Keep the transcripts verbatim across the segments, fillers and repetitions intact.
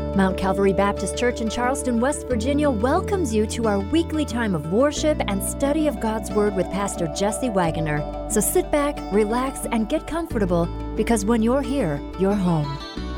Mount Calvary Baptist Church in Charleston, West Virginia welcomes you to our weekly time of worship and study of God's Word with Pastor Jesse Wagoner. So sit back, relax, and get comfortable, because when you're here, you're home.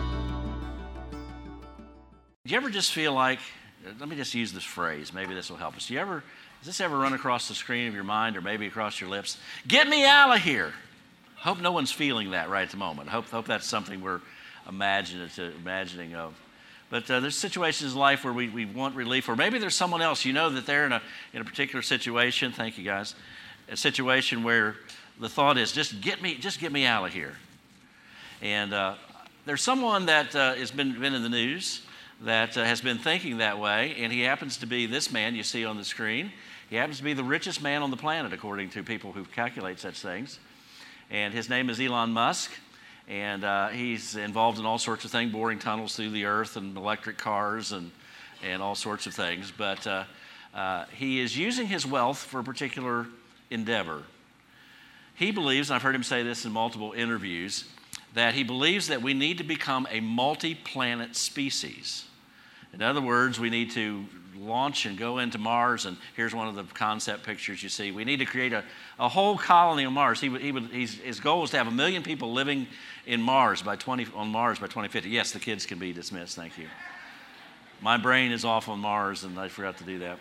Do you ever just feel like, let me just use this phrase, maybe this will help us. Do you ever, does this ever run across the screen of your mind or maybe across your lips? Get me out of here. Hope no one's feeling that right at the moment. Hope, hope that's something we're imaginative, imagining of. But uh, there's situations in life where we, we want relief, or maybe there's someone else, you know that they're in a, in a particular situation, thank you guys, a situation where the thought is, just get me, just get me out of here. And uh, there's someone that uh, has been, been in the news that uh, has been thinking that way, and he happens to be this man you see on the screen. He happens to be the richest man on the planet, according to people who calculate such things. And his name is Elon Musk. And uh, he's involved in all sorts of things, boring tunnels through the earth and electric cars and, and all sorts of things. But uh, uh, he is using his wealth for a particular endeavor. He believes, and I've heard him say this in multiple interviews, that he believes that we need to become a multi-planet species. In other words, we need to launch and go into Mars, and here's one of the concept pictures you see. We need to create a, a whole colony on Mars. He would, he would, he's, his goal is to have a million people living in Mars by twenty on Mars by twenty fifty. Yes, the kids can be dismissed. Thank you. My brain is off on Mars, and I forgot to do that.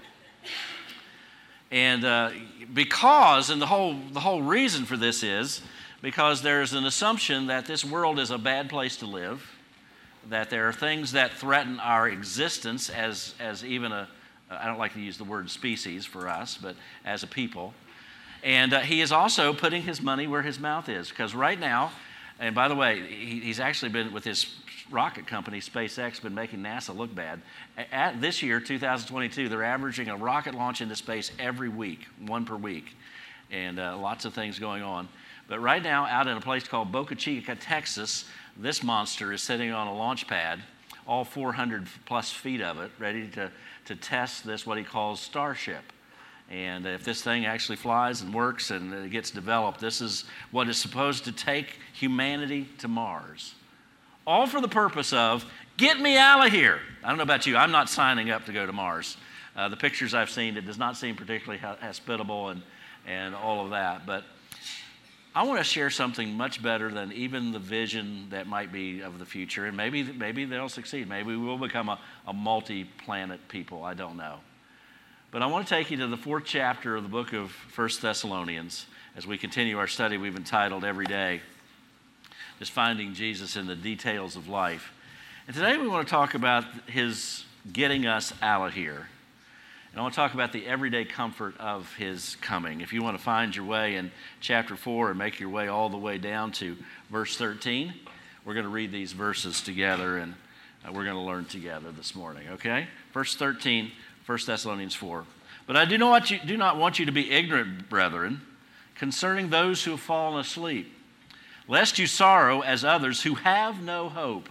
And uh, because, and the whole the whole reason for this is because there's an assumption that this world is a bad place to live, that there are things that threaten our existence as, as even a, I don't like to use the word species for us, but as a people. And uh, he is also putting his money where his mouth is, because right now, and by the way, he, he's actually been with his rocket company, SpaceX, been making NASA look bad. At this year, two thousand twenty-two, they're averaging a rocket launch into space every week, one per week, and uh, lots of things going on. But right now, out in a place called Boca Chica, Texas, this monster is sitting on a launch pad, all four hundred plus feet of it, ready to, to test this, what he calls Starship. And if this thing actually flies and works and it gets developed, this is what is supposed to take humanity to Mars. All for the purpose of, get me out of here. I don't know about you, I'm not signing up to go to Mars. Uh, the pictures I've seen, it does not seem particularly hospitable and, and all of that. But I want to share something much better than even the vision that might be of the future. And maybe maybe they'll succeed. Maybe we will become a, a multi-planet people. I don't know. But I want to take you to the fourth chapter of the book of First Thessalonians as we continue our study we've entitled Every Day, just finding Jesus in the details of life. And today we want to talk about his getting us out of here. And I want to talk about the everyday comfort of his coming. If you want to find your way in chapter four and make your way all the way down to verse thirteen, we're going to read these verses together, and uh, we're going to learn together this morning, okay? Verse thirteen, First Thessalonians four. But I do not want you, do not want you to be ignorant, brethren, concerning those who have fallen asleep, lest you sorrow as others who have no hope.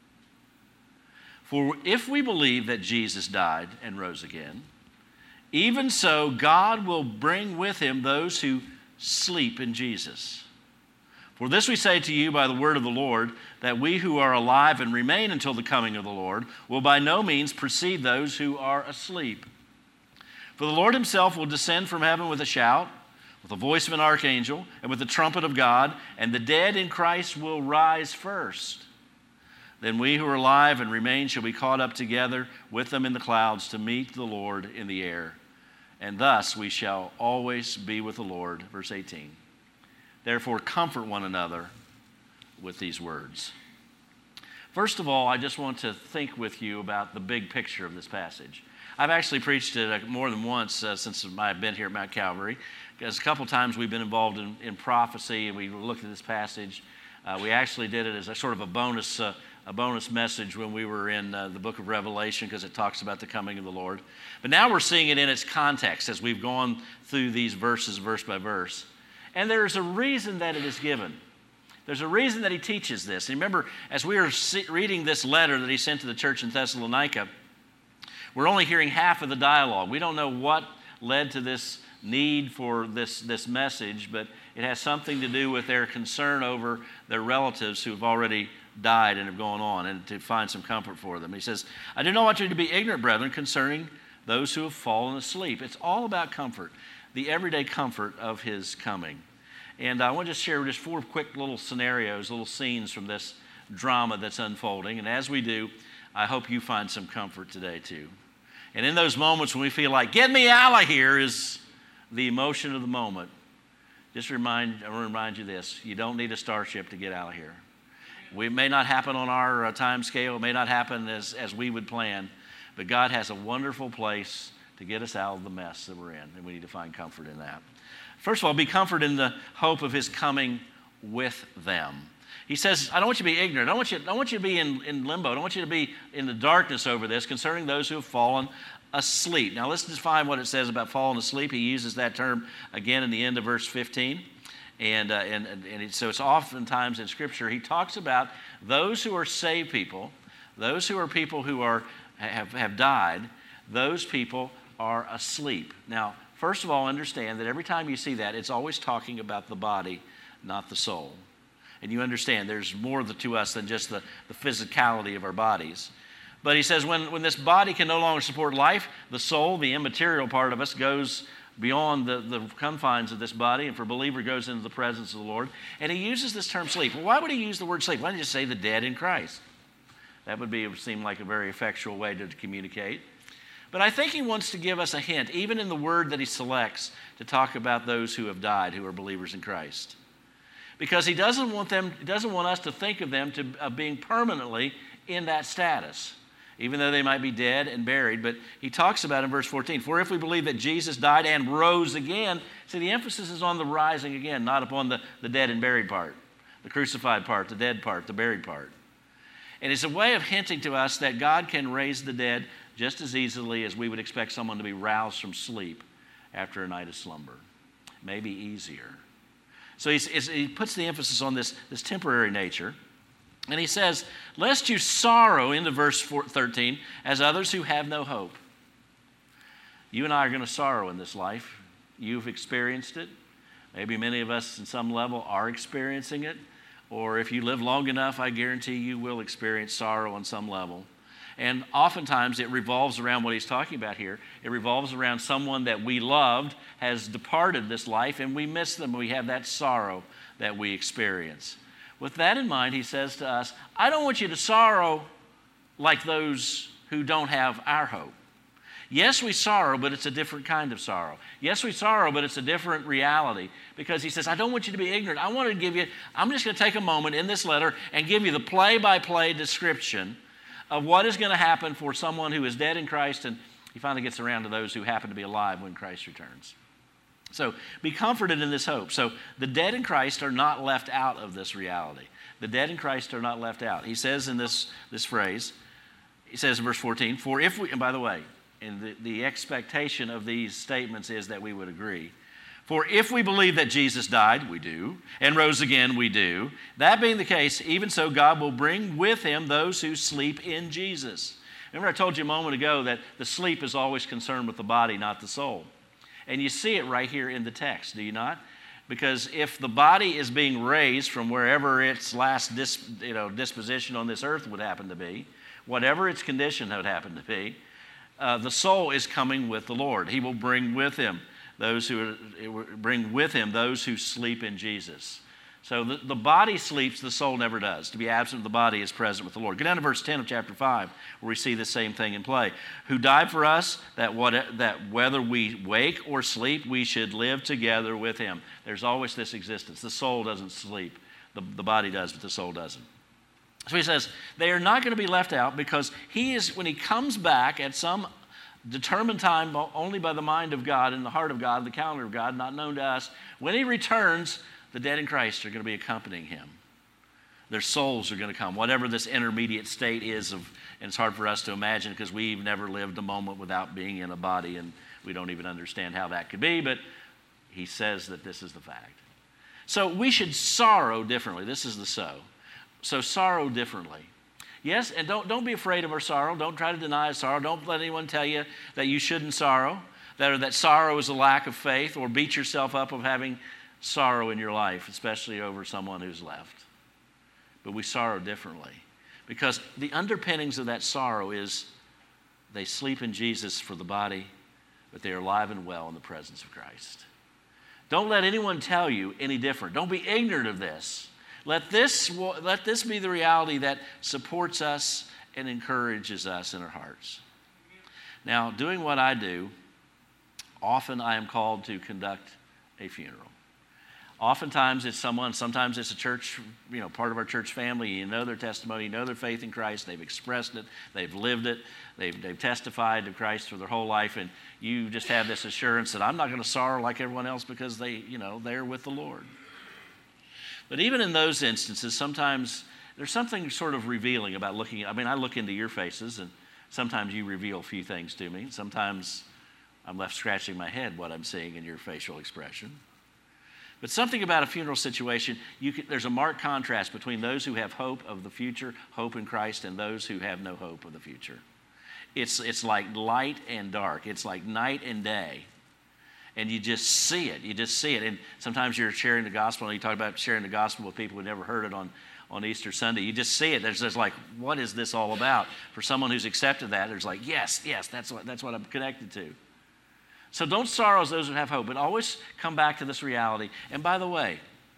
For if we believe that Jesus died and rose again, even so, God will bring with him those who sleep in Jesus. For this we say to you by the word of the Lord, that we who are alive and remain until the coming of the Lord will by no means precede those who are asleep. For the Lord himself will descend from heaven with a shout, with the voice of an archangel, and with the trumpet of God, and the dead in Christ will rise first. Then we who are alive and remain shall be caught up together with them in the clouds to meet the Lord in the air. And thus we shall always be with the Lord. Verse eighteen. Therefore comfort one another with these words. First of all, I just want to think with you about the big picture of this passage. I've actually preached it more than once uh, since I've been here at Mount Calvary, because a couple times we've been involved in, in prophecy, and we looked at this passage. Uh, we actually did it as a sort of a bonus uh, a bonus message when we were in uh, the book of Revelation, because it talks about the coming of the Lord. But now we're seeing it in its context as we've gone through these verses verse by verse. And there's a reason that it is given. There's a reason that he teaches this. And remember, as we were reading this letter that he sent to the church in Thessalonica, we're only hearing half of the dialogue. We don't know what led to this need for this, this message, but it has something to do with their concern over their relatives who have already died and have gone on, and to find some comfort for them. He says, I do not want you to be ignorant, brethren, concerning those who have fallen asleep. It's all about comfort, the everyday comfort of his coming. And I want to just share just four quick little scenarios, little scenes from this drama that's unfolding. And as we do, I hope you find some comfort today too. And in those moments when we feel like, get me out of here, is the emotion of the moment. Just remind, I want to remind you this. You don't need a starship to get out of here. We, it may not happen on our uh, time scale. It may not happen as, as we would plan. But God has a wonderful place to get us out of the mess that we're in. And we need to find comfort in that. First of all, be comforted in the hope of his coming with them. He says, I don't want you to be ignorant. I don't want you, I don't want you to be in, in limbo. I don't want you to be in the darkness over this concerning those who have fallen asleep. Now let's define what it says about falling asleep. He uses that term again in the end of verse fifteen. And, uh, and, and it, so it's oftentimes in Scripture, he talks about those who are saved people, those who are people who are have, have died, those people are asleep. Now, first of all, understand that every time you see that, it's always talking about the body, not the soul. And you understand there's more to us than just the, the physicality of our bodies. But he says when, when this body can no longer support life, the soul, the immaterial part of us, goes beyond the, the confines of this body, and for a believer goes into the presence of the Lord. And he uses this term sleep. Well, why would he use the word sleep? Why don't you just say the dead in Christ? That would be, it would seem like a very effectual way to, to communicate. But I think he wants to give us a hint, even in the word that he selects, to talk about those who have died, who are believers in Christ. Because he doesn't want them, he doesn't want us to think of them to uh, being permanently in that status, even though they might be dead and buried. But he talks about in verse fourteen, for if we believe that Jesus died and rose again, see, the emphasis is on the rising again, not upon the, the dead and buried part, the crucified part, the dead part, the buried part. And it's a way of hinting to us that God can raise the dead just as easily as we would expect someone to be roused from sleep after a night of slumber. Maybe easier. So he's, he puts the emphasis on this, this temporary nature. And he says, lest you sorrow, into verse thirteen, as others who have no hope. You and I are going to sorrow in this life. You've experienced it. Maybe many of us in some level are experiencing it. Or if you live long enough, I guarantee you will experience sorrow on some level. And oftentimes it revolves around what he's talking about here. It revolves around someone that we loved has departed this life, and we miss them. We have that sorrow that we experience. With that in mind, he says to us, I don't want you to sorrow like those who don't have our hope. Yes, we sorrow, but it's a different kind of sorrow. Yes, we sorrow, but it's a different reality. Because he says, I don't want you to be ignorant. I want to give you, I'm just going to take a moment in this letter and give you the play-by-play description of what is going to happen for someone who is dead in Christ, and he finally gets around to those who happen to be alive when Christ returns. So be comforted in this hope. So the dead in Christ are not left out of this reality. The dead in Christ are not left out. He says in this, this phrase, he says in verse fourteen, for if we, and by the way, and the, the expectation of these statements is that we would agree. For if we believe that Jesus died, we do, and rose again, we do. That being the case, even so God will bring with him those who sleep in Jesus. Remember I told you a moment ago that the sleep is always concerned with the body, not the soul. And you see it right here in the text, do you not? Because if the body is being raised from wherever its last dis, you know, disposition on this earth would happen to be, whatever its condition would happen to be, uh, the soul is coming with the Lord. He will bring with him those who bring with him those who sleep in Jesus. So the, the body sleeps, the soul never does. To be absent of the body is present with the Lord. Go down to verse ten of chapter five, where we see the same thing in play. Who died for us, that, what, that whether we wake or sleep, we should live together with him. There's always this existence. The soul doesn't sleep. The, the body does, but the soul doesn't. So he says, they are not going to be left out because he is, when he comes back at some determined time only by the mind of God and the heart of God, the calendar of God, not known to us, when he returns, the dead in Christ are going to be accompanying him. Their souls are going to come, whatever this intermediate state is of, and it's hard for us to imagine because we've never lived a moment without being in a body, and we don't even understand how that could be, but he says that this is the fact. So we should sorrow differently. This is the so. So sorrow differently. Yes, and don't, don't be afraid of our sorrow. Don't try to deny sorrow. Don't let anyone tell you that you shouldn't sorrow, that, or that sorrow is a lack of faith, or beat yourself up of having sorrow in your life, especially over someone who's left. but we sorrow differently. Because the underpinnings of that sorrow is they sleep in Jesus for the body, but they are alive and well in the presence of Christ. Don't let anyone tell you any different. Don't be ignorant of this. Let this, let this be the reality that supports us and encourages us in our hearts. Now, doing what I do, often I am called to conduct a funeral. Oftentimes it's someone, sometimes it's a church, you know, part of our church family. You know their testimony, you know their faith in Christ. They've expressed it, they've lived it, they've, they've testified to Christ for their whole life, and you just have this assurance that I'm not going to sorrow like everyone else because they, you know, they're with the Lord. But even in those instances, sometimes there's something sort of revealing about looking at, I mean, I look into your faces, and sometimes you reveal a few things to me. Sometimes I'm left scratching my head what I'm seeing in your facial expression. But something about a funeral situation, you can, there's a marked contrast between those who have hope of the future, hope in Christ, and those who have no hope of the future. It's, it's like light and dark. It's like night and day. And you just see it. You just see it. And sometimes you're sharing the gospel, and you talk about sharing the gospel with people who never heard it on, on Easter Sunday. You just see it. There's just like, what is this all about? For someone who's accepted that, there's like, yes, yes, that's what, that's what I'm connected to. So don't sorrow as those who have hope, but always come back to this reality. And by the way,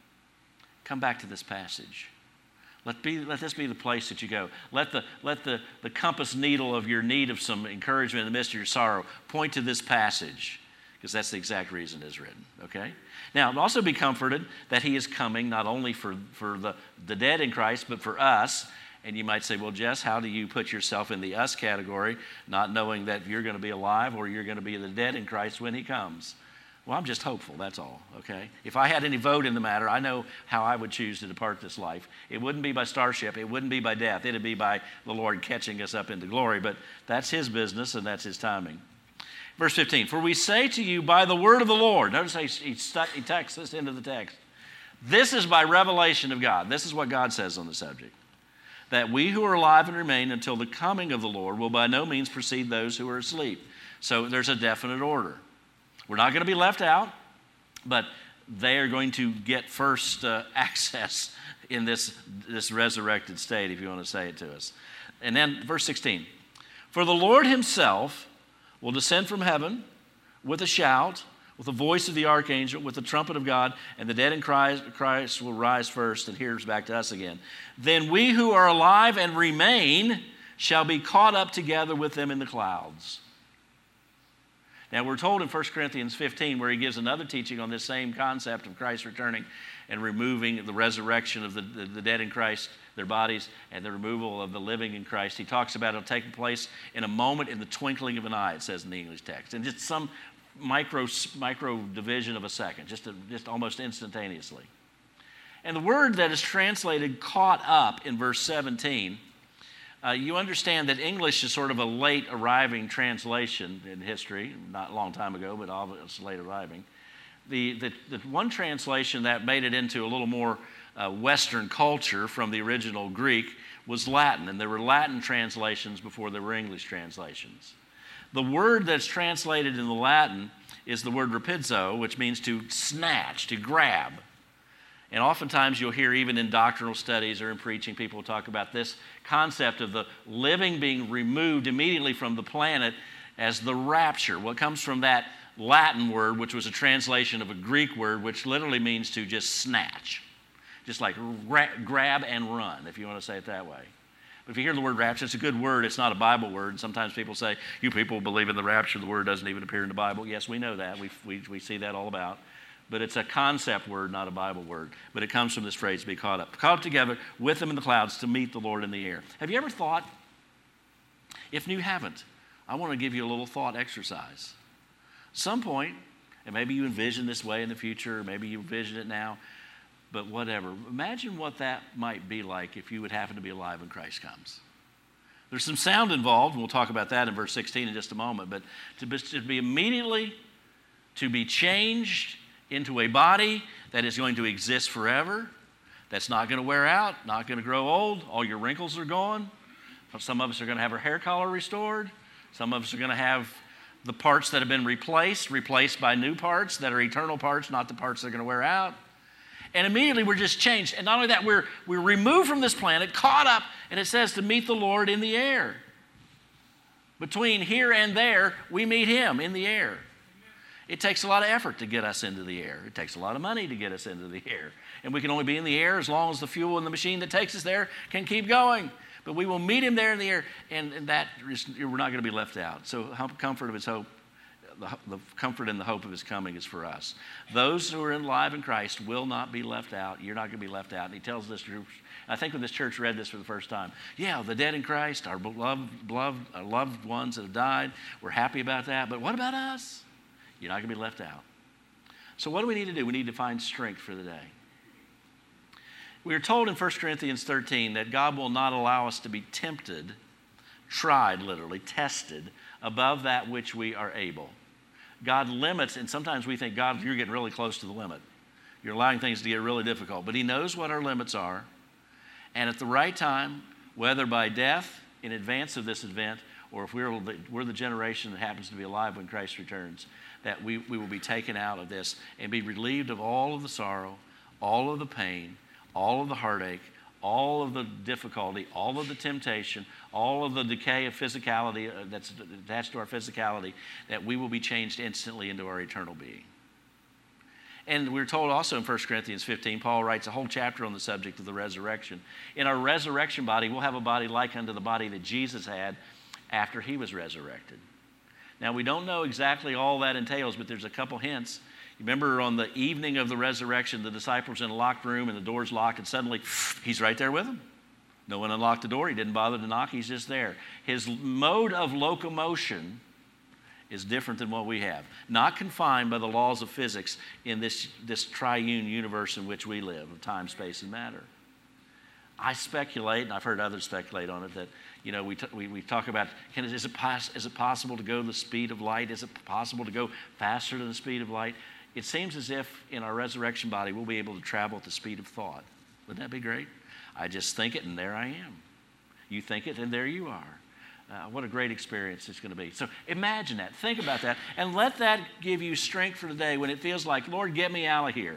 come back to this passage. Let, be, let this be the place that you go. Let, the, let the, the compass needle of your need of some encouragement in the midst of your sorrow point to this passage, because that's the exact reason it is written, okay? Now, also be comforted that he is coming not only for, for the, the dead in Christ, but for us. And you might say, well, Jess, how do you put yourself in the us category, not knowing that you're going to be alive or you're going to be the dead in Christ when he comes? Well, I'm just hopeful, that's all, okay? If I had any vote in the matter, I know how I would choose to depart this life. It wouldn't be by starship. It wouldn't be by death. It'd be by the Lord catching us up into glory. But that's his business and that's his timing. Verse fifteen, for we say to you by the word of the Lord. Notice how he, he, stuck, he texts this into the text. This is by revelation of God. This is what God says on the subject. That we who are alive and remain until the coming of the Lord will by no means precede those who are asleep. So there's a definite order. We're not going to be left out, but they are going to get first uh, access in this, this resurrected state, if you want to say it to us. And then verse sixteen, for the Lord himself will descend from heaven with a shout, with the voice of the archangel, with the trumpet of God, and the dead in Christ, Christ will rise first. And here's back to us again. Then we who are alive and remain shall be caught up together with them in the clouds. Now we're told in First Corinthians fifteen, where he gives another teaching on this same concept of Christ returning and removing the resurrection of the, the, the dead in Christ, their bodies, and the removal of the living in Christ. He talks about it taking place in a moment, in the twinkling of an eye, it says in the English text. And just some micro micro division of a second, just, a, just almost instantaneously. And the word that is translated caught up in verse seventeen, uh, you understand that English is sort of a late arriving translation in history, not a long time ago, but obviously late arriving. The, the, the one translation that made it into a little more uh, Western culture from the original Greek was Latin, and there were Latin translations before there were English translations. The word that's translated in the Latin is the word rapidzo, which means to snatch, to grab. And oftentimes you'll hear even in doctrinal studies or in preaching, people talk about this concept of the living being removed immediately from the planet as the rapture. What comes from that Latin word, which was a translation of a Greek word, which literally means to just snatch. Just like gra- grab and run, if you want to say it that way. But if you hear the word rapture, it's a good word. It's not a Bible word. And sometimes people say, you people believe in the rapture. The word doesn't even appear in the Bible. Yes, we know that. We, we, we see that all about. But it's a concept word, not a Bible word. But it comes from this phrase, be caught up. Caught up together with them in the clouds to meet the Lord in the air. Have you ever thought, if you haven't, I want to give you a little thought exercise. Some point, and maybe you envision this way in the future, or maybe you envision it now, but whatever. Imagine what that might be like if you would happen to be alive when Christ comes. There's some sound involved, and we'll talk about that in verse sixteen in just a moment, but to be, to be immediately, to be changed into a body that is going to exist forever, that's not going to wear out, not going to grow old, all your wrinkles are gone. Some of us are going to have our hair color restored. Some of us are going to have the parts that have been replaced, replaced by new parts that are eternal parts, not the parts that are going to wear out. And immediately we're just changed. And not only that, we're, we're removed from this planet, caught up, and it says to meet the Lord in the air. Between here and there, we meet him in the air. It takes a lot of effort to get us into the air. It takes a lot of money to get us into the air. And we can only be in the air as long as the fuel in the machine that takes us there can keep going. But we will meet him there in the air, and, and that is, we're not going to be left out. So comfort of his hope, the, the comfort and the hope of his coming is for us. Those who are alive in Christ will not be left out. You're not going to be left out. And he tells this group, I think when this church read this for the first time, yeah, the dead in Christ, our beloved, beloved, our loved ones that have died, we're happy about that. But what about us? You're not going to be left out. So what do we need to do? We need to find strength for the day. We are told in First Corinthians thirteen that God will not allow us to be tempted, tried literally, tested, above that which we are able. God limits, and sometimes we think, God, you're getting really close to the limit. You're allowing things to get really difficult. But he knows what our limits are. And at the right time, whether by death in advance of this event, or if we're, we're the generation that happens to be alive when Christ returns, that we, we will be taken out of this and be relieved of all of the sorrow, all of the pain, all of the heartache, all of the difficulty, all of the temptation, all of the decay of physicality that's attached to our physicality, that we will be changed instantly into our eternal being. And we're told also in First Corinthians fifteen, Paul writes a whole chapter on the subject of the resurrection. In our resurrection body, we'll have a body like unto the body that Jesus had after he was resurrected. Now, we don't know exactly all that entails, but there's a couple hints. You remember on the evening of the resurrection, the disciples were in a locked room and the door's locked, and suddenly he's right there with them. No one unlocked the door. He didn't bother to knock. He's just there. His mode of locomotion is different than what we have. Not confined by the laws of physics in this, this triune universe in which we live, of time, space, and matter. I speculate, and I've heard others speculate on it, that you know we, t- we, we talk about, can, is, it pos- is it possible to go the speed of light? Is it possible to go faster than the speed of light? It seems as if in our resurrection body we'll be able to travel at the speed of thought. Wouldn't that be great? I just think it, and there I am. You think it, and there you are. Uh, what a great experience it's going to be. So imagine that. Think about that. And let that give you strength for the day when it feels like, Lord, get me out of here.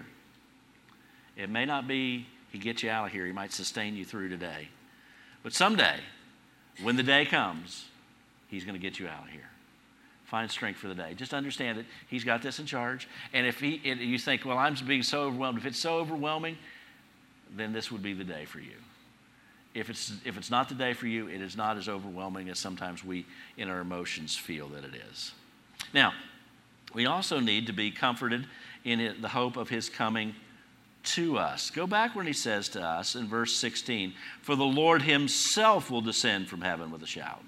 It may not be he gets you out of here. He might sustain you through today. But someday, when the day comes, he's going to get you out of here. Find strength for the day. Just understand that he's got this in charge. And if he, and you think, well, I'm being so overwhelmed. If it's so overwhelming, then this would be the day for you. If it's, if it's not the day for you, it is not as overwhelming as sometimes we, in our emotions, feel that it is. Now, we also need to be comforted in it, the hope of his coming to us. Go back when he says to us in verse sixteen, for the Lord himself will descend from heaven with a shout.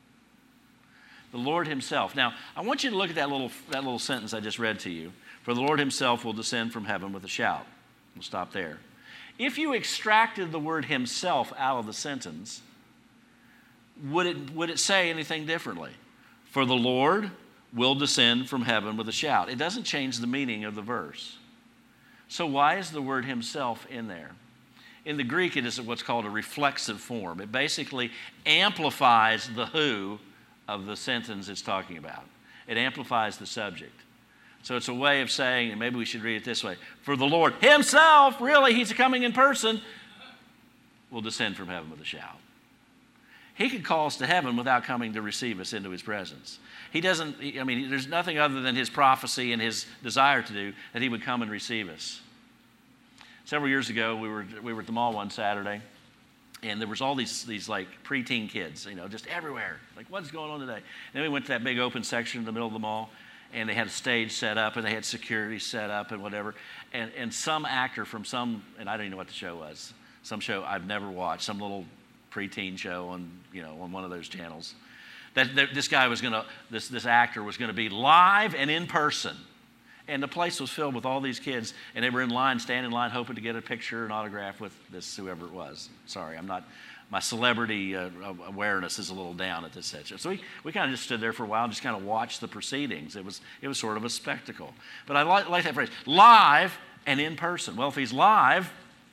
The Lord himself. Now, I want you to look at that little, that little sentence I just read to you. For the Lord himself will descend from heaven with a shout. We'll stop there. If you extracted the word himself out of the sentence, would it, would it say anything differently? For the Lord will descend from heaven with a shout. It doesn't change the meaning of the verse. So why is the word himself in there? In the Greek, it is what's called a reflexive form. It basically amplifies the who of the sentence it's talking about. It amplifies the subject. So it's a way of saying, and maybe we should read it this way, for the Lord himself, really, he's coming in person, will descend from heaven with a shout. He could call us to heaven without coming to receive us into his presence. He doesn't, I mean, there's nothing other than his prophecy and his desire to do that he would come and receive us. Several years ago, we were we were at the mall one Saturday, and there was all these, these like preteen kids, you know, just everywhere. Like, what's going on today? And then we went to that big open section in the middle of the mall, and they had a stage set up, and they had security set up and whatever. And, and some actor from some, and I don't even know what the show was, some show I've never watched, some little preteen show on, you know, on one of those channels. That, that this guy was going to, this, this actor was going to be live and in person. And the place was filled with all these kids, and they were in line, standing in line, hoping to get a picture, an autograph with this, whoever it was. Sorry, I'm not, my celebrity uh, awareness is a little down at this stage. So we, we kind of just stood there for a while and just kind of watched the proceedings. It was, it was sort of a spectacle. But I like, like that phrase, live and in person. Well, if he's live,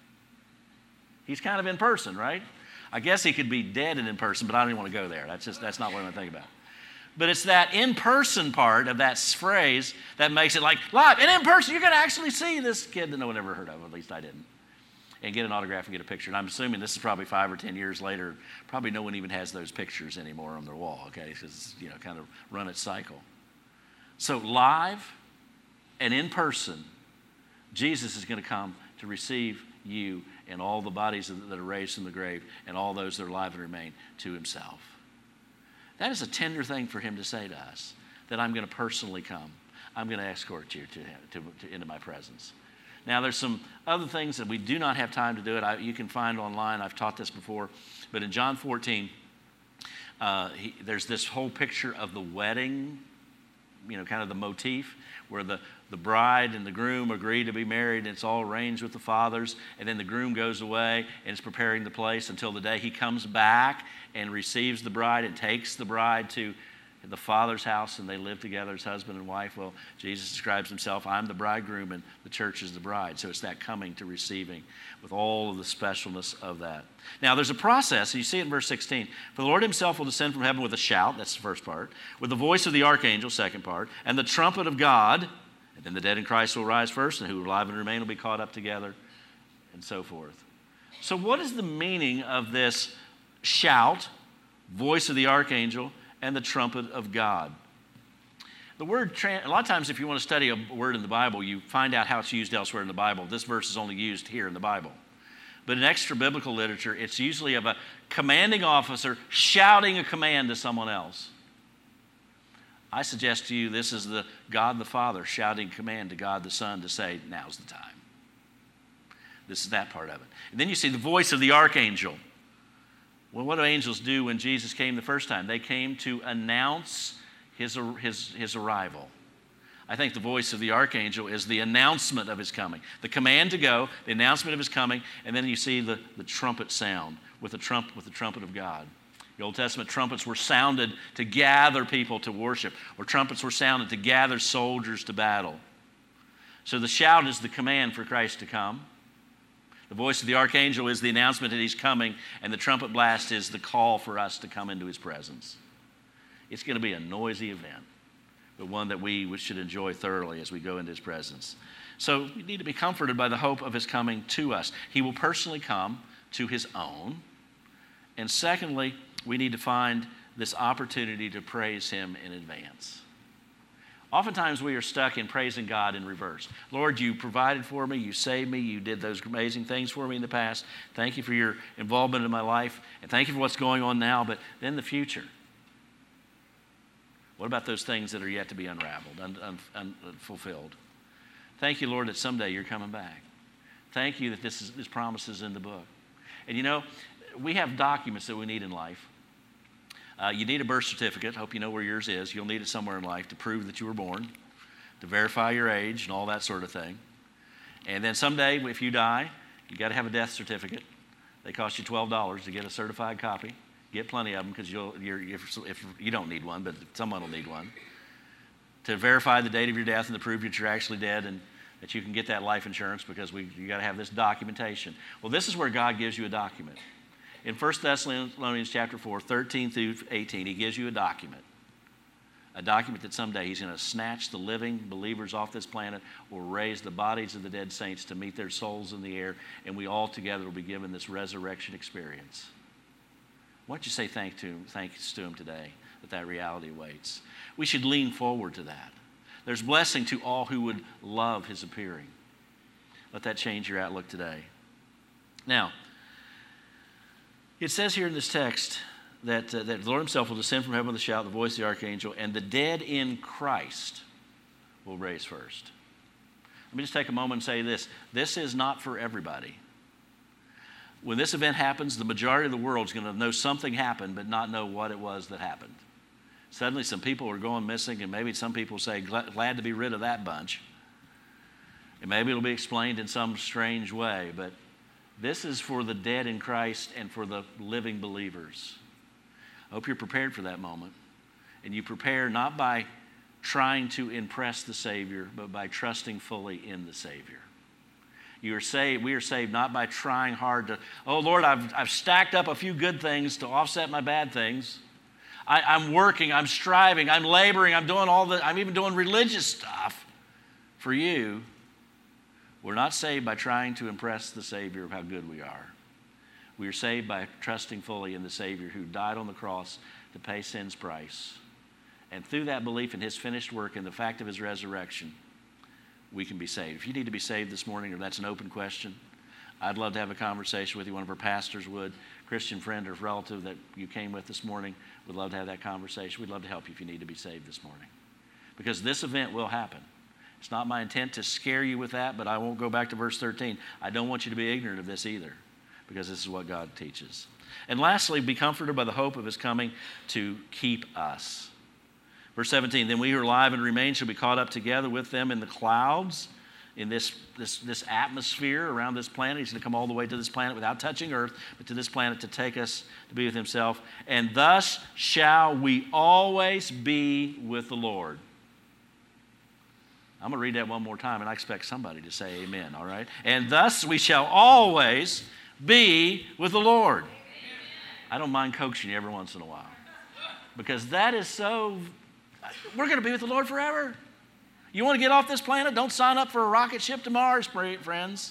he's kind of in person, right? I guess he could be dead and in person, but I don't even want to go there. That's just, that's not what I'm thinking about. But it's that in-person part of that phrase that makes it like live and in person. You're going to actually see this kid that no one ever heard of, at least I didn't, and get an autograph and get a picture. And I'm assuming this is probably five or ten years later. Probably no one even has those pictures anymore on their wall, okay? Because, you know, kind of run its cycle. So live and in person, Jesus is going to come to receive you and all the bodies that are raised from the grave and all those that are alive and remain to himself. That is a tender thing for him to say to us, that I'm going to personally come. I'm going to escort you to, to, to into my presence. Now, there's some other things that we do not have time to do it. I, you can find online. I've taught this before. But in John fourteen, uh, he, there's this whole picture of the wedding, you know, kind of the motif, where the, the bride and the groom agree to be married, and it's all arranged with the fathers, and then the groom goes away and is preparing the place until the day he comes back and receives the bride and takes the bride to the father's house, and they live together as husband and wife. Well, Jesus describes himself, I'm the bridegroom and the church is the bride. So it's that coming to receiving with all of the specialness of that. Now, there's a process. You see it in verse sixteen. For the Lord himself will descend from heaven with a shout, that's the first part, with the voice of the archangel, second part, and the trumpet of God, and then the dead in Christ will rise first, and who are alive and remain will be caught up together, and so forth. So what is the meaning of this shout, voice of the archangel, and the trumpet of God? The word, a lot of times if you want to study a word in the Bible, you find out how it's used elsewhere in the Bible. This verse is only used here in the Bible. But in extra biblical literature, it's usually of a commanding officer shouting a command to someone else. I suggest to you this is the God the Father shouting command to God the Son to say, now's the time. This is that part of it. And then you see the voice of the archangel. Well, what do angels do when Jesus came the first time? They came to announce his, his, his arrival. I think the voice of the archangel is the announcement of his coming. The command to go, the announcement of his coming, and then you see the, the trumpet sound with the, trump, with the trumpet of God. The Old Testament trumpets were sounded to gather people to worship, or trumpets were sounded to gather soldiers to battle. So the shout is the command for Christ to come. The voice of the archangel is the announcement that he's coming, and the trumpet blast is the call for us to come into his presence. It's going to be a noisy event, but one that we should enjoy thoroughly as we go into his presence. So we need to be comforted by the hope of his coming to us. He will personally come to his own. And secondly, we need to find this opportunity to praise him in advance. Oftentimes we are stuck in praising God in reverse. Lord, you provided for me, you saved me, you did those amazing things for me in the past. Thank you for your involvement in my life, and thank you for what's going on now, but then the future. What about those things that are yet to be unraveled, un, un, unfulfilled? Thank you, Lord, that someday you're coming back. Thank you that this, is, this promise is in the book. And you know, we have documents that we need in life. Uh, you need a birth certificate. Hope you know where yours is. You'll need it somewhere in life to prove that you were born, to verify your age and all that sort of thing. And then someday, if you die, you got to have a death certificate. They cost you twelve dollars to get a certified copy. Get plenty of them because you'll, you're, if, if you don't need one, but someone will need one. To verify the date of your death and to prove that you're actually dead and that you can get that life insurance because we, you got to have this documentation. Well, this is where God gives you a document. In First Thessalonians chapter four, thirteen through eighteen, he gives you a document. A document that someday he's going to snatch the living believers off this planet or raise the bodies of the dead saints to meet their souls in the air, and we all together will be given this resurrection experience. Why don't you say thank to him, thanks to him today that that reality awaits? We should lean forward to that. There's blessing to all who would love his appearing. Let that change your outlook today. Now, it says here in this text that, uh, that the Lord himself will descend from heaven with a shout, the voice of the archangel, and the dead in Christ will raise first. Let me just take a moment and say this. This is not for everybody. When this event happens, the majority of the world is going to know something happened, but not know what it was that happened. Suddenly some people are going missing, and maybe some people say, glad to be rid of that bunch. And maybe it'll be explained in some strange way, but this is for the dead in Christ and for the living believers. I hope you're prepared for that moment. And you prepare not by trying to impress the Savior, but by trusting fully in the Savior. You are saved, we are saved not by trying hard to, oh Lord, I've, I've stacked up a few good things to offset my bad things. I, I'm working, I'm striving, I'm laboring, I'm doing all the, I'm even doing religious stuff for you. We're not saved by trying to impress the Savior of how good we are. We are saved by trusting fully in the Savior who died on the cross to pay sin's price. And through that belief in his finished work and the fact of his resurrection, we can be saved. If you need to be saved this morning, or that's an open question, I'd love to have a conversation with you. One of our pastors would, Christian friend or relative that you came with this morning, would love to have that conversation. We'd love to help you if you need to be saved this morning. Because this event will happen. It's not my intent to scare you with that, but I won't go back to verse thirteen. I don't want you to be ignorant of this either, because this is what God teaches. And lastly, be comforted by the hope of his coming to keep us. Verse seventeen, then we who are alive and remain shall be caught up together with them in the clouds, in this, this, this atmosphere around this planet. He's going to come all the way to this planet without touching earth, but to this planet to take us to be with himself. And thus shall we always be with the Lord. I'm going to read that one more time, and I expect somebody to say amen, all right? And thus we shall always be with the Lord. Amen. I don't mind coaxing you every once in a while, because that is so, we're going to be with the Lord forever. You want to get off this planet? Don't sign up for a rocket ship tomorrow, friends.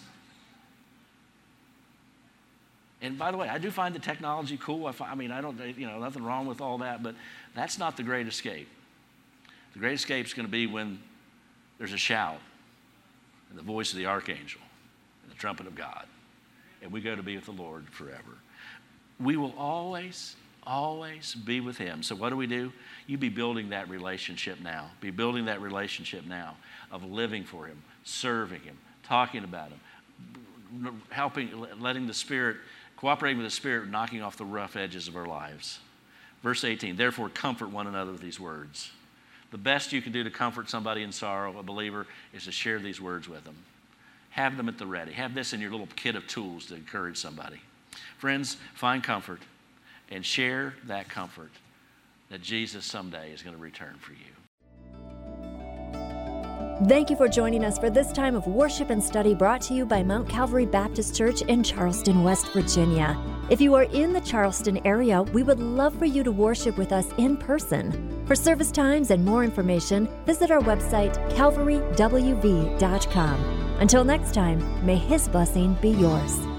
And by the way, I do find the technology cool. I, find, I mean, I don't, you know, nothing wrong with all that, but that's not the great escape. The great escape is going to be when there's a shout and the voice of the archangel and the trumpet of God, and we go to be with the Lord forever. We will always, always be with him. So what do we do? You be building that relationship now. Be building that relationship now of living for him, serving him, talking about him, helping, letting the Spirit, cooperating with the Spirit, knocking off the rough edges of our lives. Verse eighteen, therefore comfort one another with these words. The best you can do to comfort somebody in sorrow, a believer, is to share these words with them. Have them at the ready. Have this in your little kit of tools to encourage somebody. Friends, find comfort and share that comfort that Jesus someday is going to return for you. Thank you for joining us for this time of worship and study brought to you by Mount Calvary Baptist Church in Charleston, West Virginia. If you are in the Charleston area, we would love for you to worship with us in person. For service times and more information, visit our website, calvary w v dot com. Until next time, may his blessing be yours.